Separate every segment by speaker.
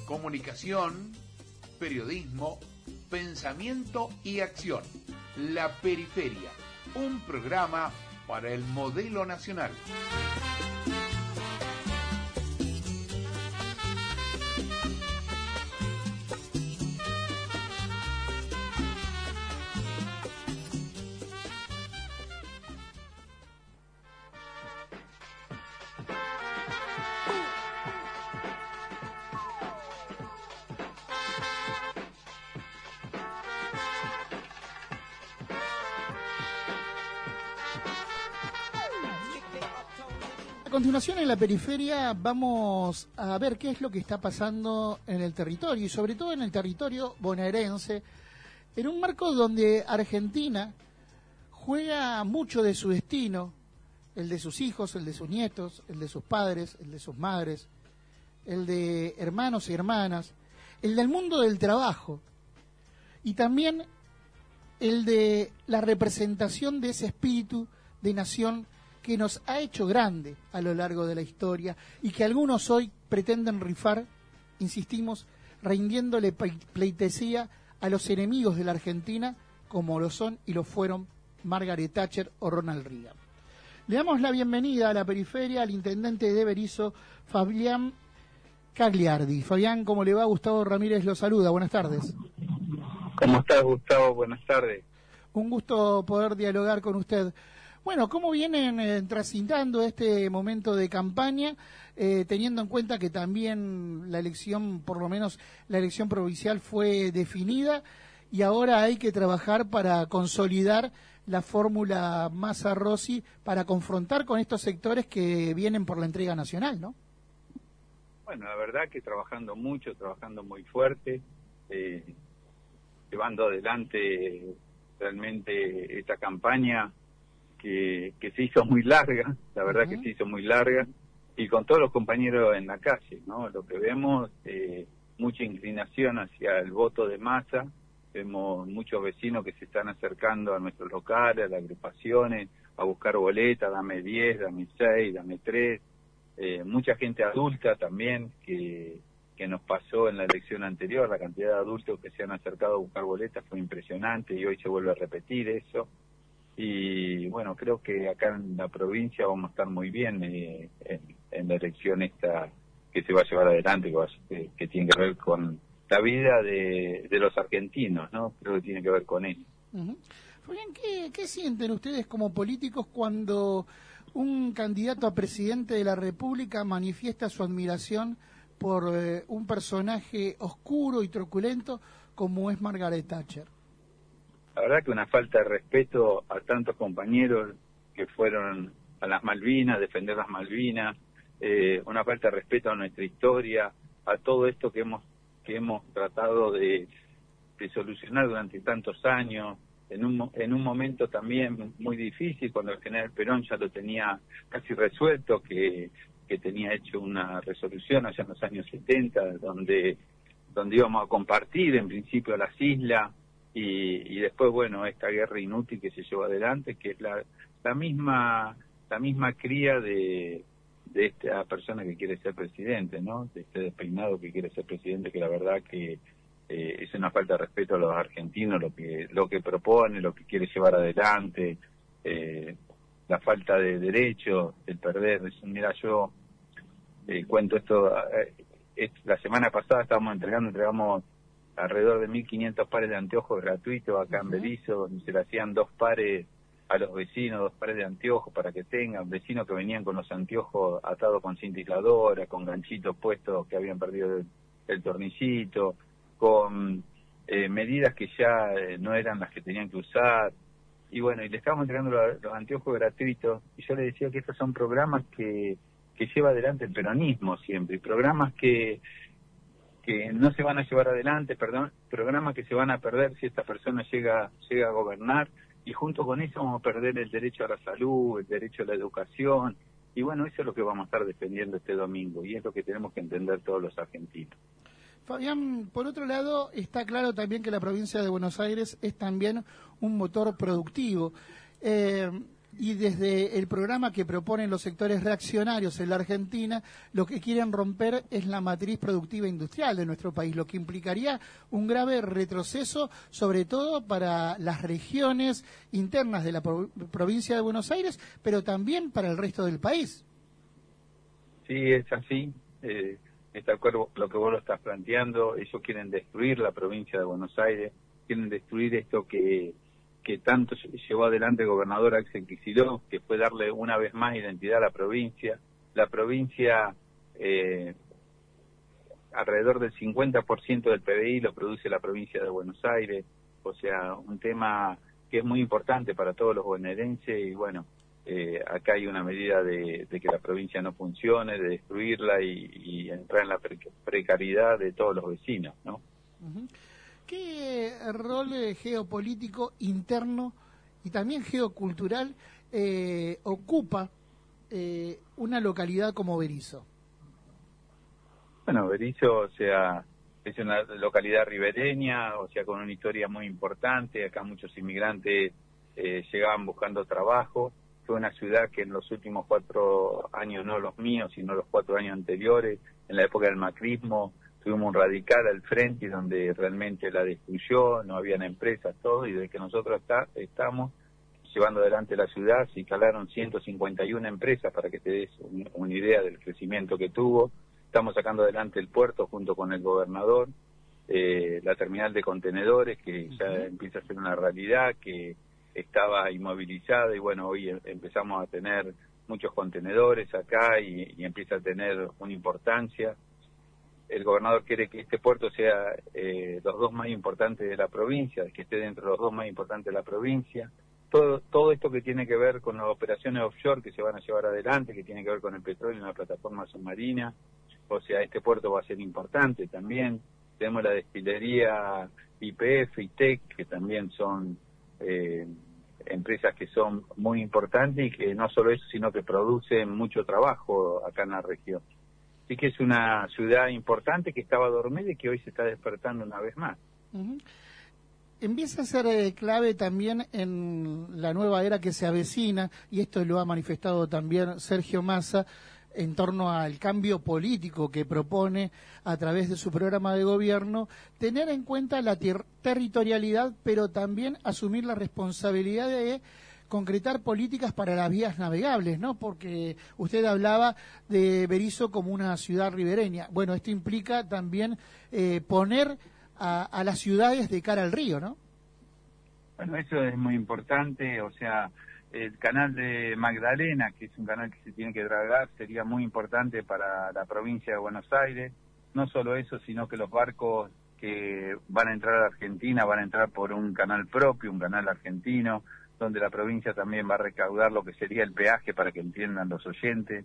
Speaker 1: Comunicación, periodismo, pensamiento y acción. La Periferia, un programa para el modelo nacional.
Speaker 2: A continuación, en la periferia vamos a ver qué es lo que está pasando en el territorio y sobre todo en el territorio bonaerense, en un marco donde Argentina juega mucho de su destino, el de sus hijos, el de sus nietos, el de sus padres, el de sus madres, el de hermanos y hermanas, el del mundo del trabajo y también el de la representación de ese espíritu de nación que nos ha hecho grande a lo largo de la historia y que algunos hoy pretenden rifar, insistimos, rindiéndole pleitesía a los enemigos de la Argentina, como lo son y lo fueron Margaret Thatcher o Ronald Reagan. Le damos la bienvenida a la periferia al intendente de Berisso, Fabián Cagliardi. Fabián, ¿cómo le va? Gustavo Ramírez lo saluda. Buenas tardes.
Speaker 3: ¿Cómo estás, Gustavo? Buenas tardes.
Speaker 2: Un gusto poder dialogar con usted. Bueno, ¿cómo vienen transitando este momento de campaña, teniendo en cuenta que también la elección, por lo menos la elección provincial, fue definida y ahora hay que trabajar para consolidar la fórmula Massa-Rossi para confrontar con estos sectores que vienen por la entrega nacional, ¿no?
Speaker 3: Bueno, la verdad que trabajando mucho, trabajando muy fuerte, llevando adelante realmente esta campaña que se hizo muy larga, la verdad que se hizo muy larga, y con todos los compañeros en la calle, ¿no? Lo que vemos, mucha inclinación hacia el voto de Massa, vemos muchos vecinos que se están acercando a nuestros locales, a las agrupaciones, a buscar boletas, dame 10, dame 6, dame 3, mucha gente adulta también que nos pasó en la elección anterior, la cantidad de adultos que se han acercado a buscar boletas fue impresionante y hoy se vuelve a repetir eso. Y bueno, creo que acá en la provincia vamos a estar muy bien en la elección esta que se va a llevar adelante, que tiene que ver con la vida de los argentinos, ¿no? Creo que tiene que ver con eso.
Speaker 2: Fabián, ¿qué sienten ustedes como políticos cuando un candidato a presidente de la República manifiesta su admiración por un personaje oscuro y truculento como es Margaret Thatcher?
Speaker 3: La verdad que una falta de respeto a tantos compañeros que fueron a las Malvinas, defender las Malvinas, una falta de respeto a nuestra historia, a todo esto que hemos tratado de solucionar durante tantos años, en un momento también muy difícil, cuando el general Perón ya lo tenía casi resuelto, que tenía hecho una resolución allá en los años 70, donde íbamos a compartir en principio las islas, y después, bueno, esta guerra inútil que se llevó adelante, que es la misma cría de esta persona que quiere ser presidente, ¿no? De este despeinado que quiere ser presidente, que la verdad que es una falta de respeto a los argentinos, lo que propone, lo que quiere llevar adelante, la falta de derechos, el perder. Mira, yo cuento esto, la semana pasada entregamos alrededor de 1.500 pares de anteojos gratuitos acá en Berisso, donde se le hacían 2 pares a los vecinos, 2 pares de anteojos para que tengan, vecinos que venían con los anteojos atados con cinta aisladora, con ganchitos puestos que habían perdido el tornillito, con medidas que ya no eran las que tenían que usar, y bueno, y le estábamos entregando los anteojos gratuitos, y yo le decía que estos son programas que lleva adelante el peronismo siempre, y programas que no se van a llevar adelante, programas que se van a perder si esta persona llega a gobernar, y junto con eso vamos a perder el derecho a la salud, el derecho a la educación, y bueno, eso es lo que vamos a estar defendiendo este domingo, y es lo que tenemos que entender todos los argentinos.
Speaker 2: Fabián, por otro lado, está claro también que la provincia de Buenos Aires es también un motor productivo. y desde el programa que proponen los sectores reaccionarios en la Argentina, lo que quieren romper es la matriz productiva industrial de nuestro país, lo que implicaría un grave retroceso, sobre todo para las regiones internas de la provincia de Buenos Aires, pero también para el resto del país.
Speaker 3: Sí, es así. Está de acuerdo lo que vos lo estás planteando. Ellos quieren destruir la provincia de Buenos Aires, quieren destruir esto que tanto llevó adelante el gobernador Axel Kicillof, que fue darle una vez más identidad a la provincia. La provincia, alrededor del 50% del PBI lo produce la provincia de Buenos Aires, o sea, un tema que es muy importante para todos los bonaerenses y bueno, acá hay una medida de que la provincia no funcione, de destruirla y entrar en la precariedad de todos los vecinos, ¿no?
Speaker 2: Uh-huh. ¿Qué rol geopolítico interno y también geocultural ocupa una localidad como Berisso?
Speaker 3: Bueno, Berisso, o sea, es una localidad ribereña, o sea, con una historia muy importante. Acá muchos inmigrantes llegaban buscando trabajo. Fue una ciudad que en los últimos 4 años, no los míos, sino los 4 años anteriores, en la época del macrismo, tuvimos un radical al frente donde realmente la destruyó, no habían empresas, todo, y desde que nosotros estamos llevando adelante la ciudad, se instalaron 151 empresas, para que te des una idea del crecimiento que tuvo. Estamos sacando adelante el puerto junto con el gobernador, la terminal de contenedores, que ya empieza a ser una realidad, que estaba inmovilizada y bueno, hoy empezamos a tener muchos contenedores acá y empieza a tener una importancia. El gobernador quiere que este puerto sea los 2 más importantes de la provincia, que esté dentro de los 2 más importantes de la provincia. Todo esto que tiene que ver con las operaciones offshore que se van a llevar adelante, que tiene que ver con el petróleo en la plataforma submarina, o sea, este puerto va a ser importante también. Tenemos la destilería YPF y TEC, que también son empresas que son muy importantes y que no solo eso, sino que producen mucho trabajo acá en la región. Así que es una ciudad importante que estaba dormida y que hoy se está despertando una vez más.
Speaker 2: Uh-huh. Empieza a ser clave también en la nueva era que se avecina, y esto lo ha manifestado también Sergio Massa, en torno al cambio político que propone a través de su programa de gobierno, tener en cuenta la territorialidad, pero también asumir la responsabilidad de concretar políticas para las vías navegables, ¿no? Porque usted hablaba de Berisso como una ciudad ribereña. Bueno, esto implica también poner a las ciudades de cara al río, ¿no?
Speaker 3: Bueno, eso es muy importante, o sea, el canal de Magdalena, que es un canal que se tiene que dragar, sería muy importante para la provincia de Buenos Aires. No solo eso, sino que los barcos que van a entrar a Argentina van a entrar por un canal propio, un canal argentino, donde la provincia también va a recaudar lo que sería el peaje, para que entiendan los oyentes.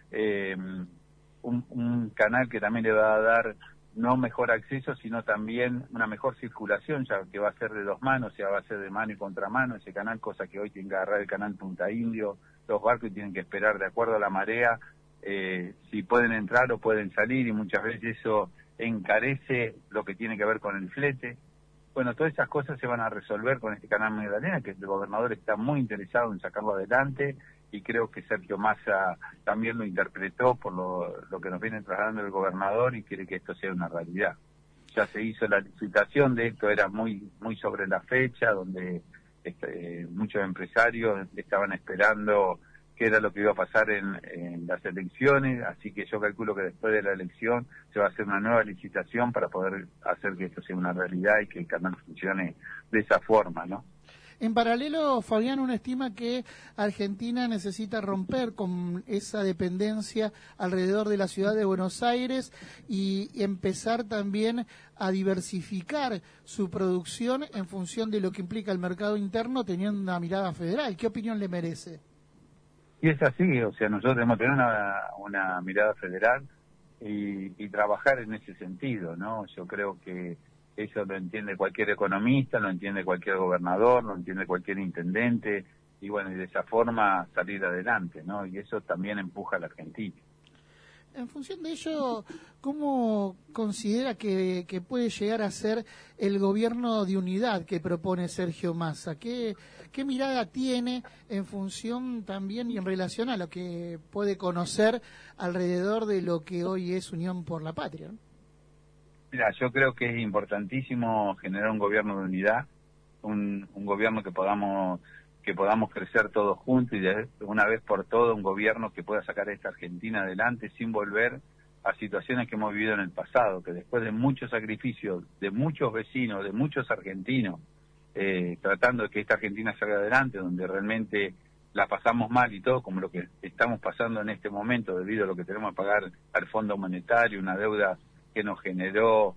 Speaker 3: Un canal que también le va a dar no mejor acceso, sino también una mejor circulación, ya que va a ser de 2 manos, o sea, va a ser de mano y contramano ese canal, cosa que hoy tiene que agarrar el canal Punta Indio, los barcos tienen que esperar de acuerdo a la marea, si pueden entrar o pueden salir, y muchas veces eso encarece lo que tiene que ver con el flete. Bueno, todas esas cosas se van a resolver con este canal Magdalena, que el gobernador está muy interesado en sacarlo adelante, y creo que Sergio Massa también lo interpretó por lo que nos viene trasladando el gobernador y quiere que esto sea una realidad. Ya se hizo la licitación de esto, era muy sobre la fecha, donde muchos empresarios estaban esperando qué era lo que iba a pasar en las elecciones, así que yo calculo que después de la elección se va a hacer una nueva licitación para poder hacer que esto sea una realidad y que el canal funcione de esa forma, ¿no?
Speaker 2: En paralelo, Fabián, uno estima que Argentina necesita romper con esa dependencia alrededor de la ciudad de Buenos Aires y empezar también a diversificar su producción en función de lo que implica el mercado interno, teniendo una mirada federal. ¿Qué opinión le merece?
Speaker 3: Y es así, o sea, nosotros debemos tener una mirada federal y trabajar en ese sentido, ¿no? Yo creo que eso lo entiende cualquier economista, lo entiende cualquier gobernador, lo entiende cualquier intendente, y bueno, y de esa forma salir adelante, ¿no? Y eso también empuja a la Argentina.
Speaker 2: En función de ello, ¿cómo considera que puede llegar a ser el gobierno de unidad que propone Sergio Massa? ¿Qué mirada tiene en función también y en relación a lo que puede conocer alrededor de lo que hoy es Unión por la Patria, ¿no?
Speaker 3: Mira, yo creo que es importantísimo generar un gobierno de unidad, un gobierno que podamos crecer todos juntos y de una vez por todas un gobierno que pueda sacar a esta Argentina adelante sin volver a situaciones que hemos vivido en el pasado, que después de muchos sacrificios de muchos vecinos, de muchos argentinos, tratando de que esta Argentina salga adelante, donde realmente la pasamos mal y todo, como lo que estamos pasando en este momento debido a lo que tenemos que pagar al Fondo Monetario, una deuda que nos generó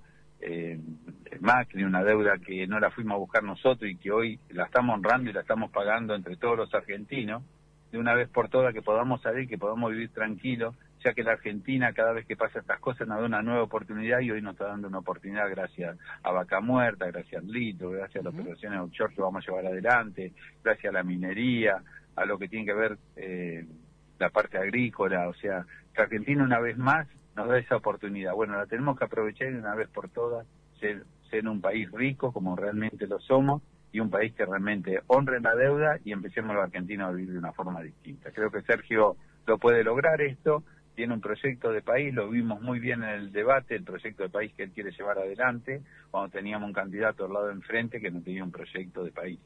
Speaker 3: Macri, una deuda que no la fuimos a buscar nosotros y que hoy la estamos honrando y la estamos pagando entre todos los argentinos, de una vez por todas que podamos salir, que podamos vivir tranquilos, ya que la Argentina cada vez que pasa estas cosas nos da una nueva oportunidad y hoy nos está dando una oportunidad gracias a Vaca Muerta, gracias al Lito, gracias a las operaciones offshore que vamos a llevar adelante, gracias a la minería, a lo que tiene que ver la parte agrícola, o sea, que Argentina una vez más nos da esa oportunidad. Bueno, la tenemos que aprovechar y de una vez por todas ser un país rico como realmente lo somos y un país que realmente honre la deuda y empecemos los argentinos a vivir de una forma distinta. Creo que Sergio lo puede lograr esto, tiene un proyecto de país, lo vimos muy bien en el debate, el proyecto de país que él quiere llevar adelante, cuando teníamos un candidato al lado de enfrente que no tenía un proyecto de país.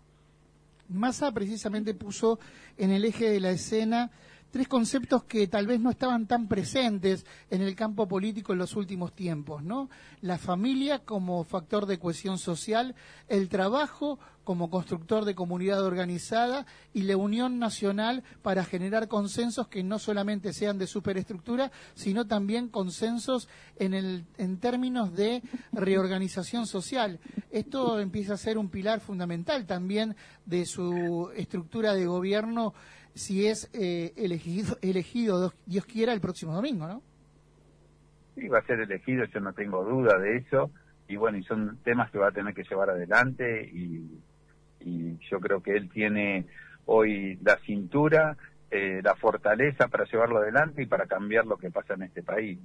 Speaker 2: Massa precisamente puso en el eje de la escena tres conceptos que tal vez no estaban tan presentes en el campo político en los últimos tiempos, ¿no? La familia como factor de cohesión social, el trabajo como constructor de comunidad organizada y la unión nacional para generar consensos que no solamente sean de superestructura, sino también consensos en términos de reorganización social. Esto empieza a ser un pilar fundamental también de su estructura de gobierno si es elegido, Dios quiera, el próximo domingo, ¿no?
Speaker 3: Sí, va a ser elegido, yo no tengo duda de eso, y bueno, y son temas que va a tener que llevar adelante, y yo creo que él tiene hoy la cintura, la fortaleza para llevarlo adelante y para cambiar lo que pasa en este país.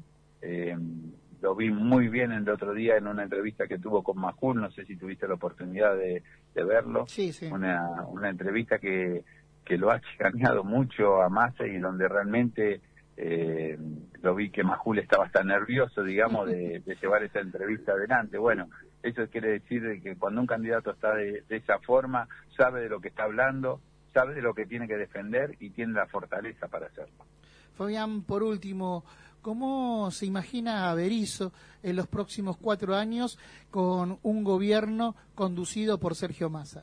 Speaker 3: Lo vi muy bien el otro día en una entrevista que tuvo con Majul, no sé si tuviste la oportunidad de verlo.
Speaker 2: Sí, sí.
Speaker 3: Una entrevista que lo ha chicaneado mucho a Massa y donde realmente lo vi que Majul estaba hasta nervioso, digamos, de llevar esa entrevista adelante. Bueno, eso quiere decir que cuando un candidato está de esa forma, sabe de lo que está hablando, sabe de lo que tiene que defender y tiene la fortaleza para hacerlo.
Speaker 2: Fabián, por último, ¿cómo se imagina a Berisso en los próximos 4 años con un gobierno conducido por Sergio Massa?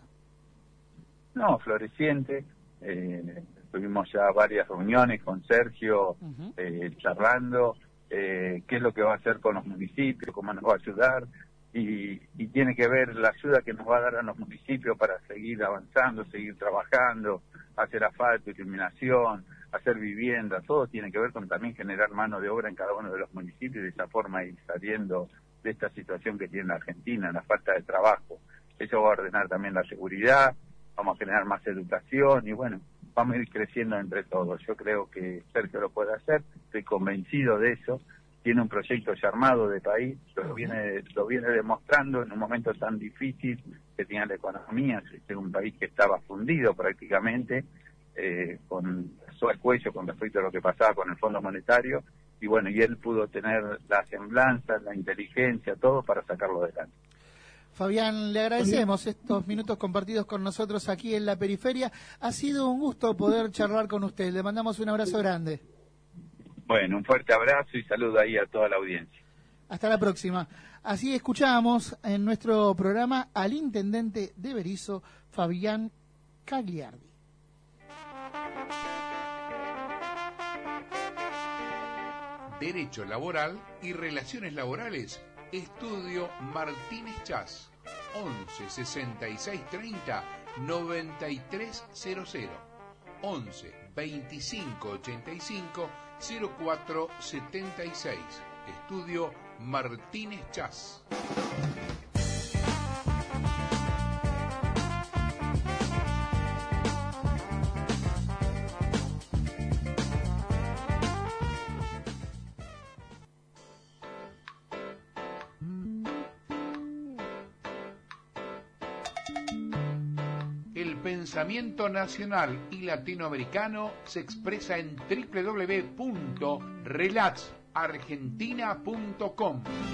Speaker 3: No, floreciente. Tuvimos ya varias reuniones con Sergio, charlando qué es lo que va a hacer con los municipios, cómo nos va a ayudar, y tiene que ver la ayuda que nos va a dar a los municipios para seguir avanzando, seguir trabajando, hacer asfalto, iluminación, hacer vivienda, todo tiene que ver con también generar mano de obra en cada uno de los municipios y de esa forma ir saliendo de esta situación que tiene la Argentina, la falta de trabajo. Eso va a ordenar también la seguridad, vamos a generar más educación y bueno, vamos a ir creciendo entre todos. Yo creo que Sergio lo puede hacer, estoy convencido de eso, tiene un proyecto ya armado de país, lo viene demostrando en un momento tan difícil que tenía la economía, es un país que estaba fundido prácticamente, con el cuello con respecto a lo que pasaba con el Fondo Monetario, y bueno, y él pudo tener la semblanza, la inteligencia, todo para sacarlo adelante.
Speaker 2: Fabián, le agradecemos estos minutos compartidos con nosotros aquí en La Periferia. Ha sido un gusto poder charlar con usted. Le mandamos un abrazo grande.
Speaker 3: Bueno, un fuerte abrazo y saludo ahí a toda la audiencia.
Speaker 2: Hasta la próxima. Así escuchábamos en nuestro programa al intendente de Berisso, Fabián Cagliardi.
Speaker 1: Derecho Laboral y Relaciones Laborales. Estudio Martínez Chas, 11 66 30 9300, 11 25 85 04 76. Estudio Martínez Chas. pensamiento nacional y latinoamericano se expresa en www.relatsargentina.com.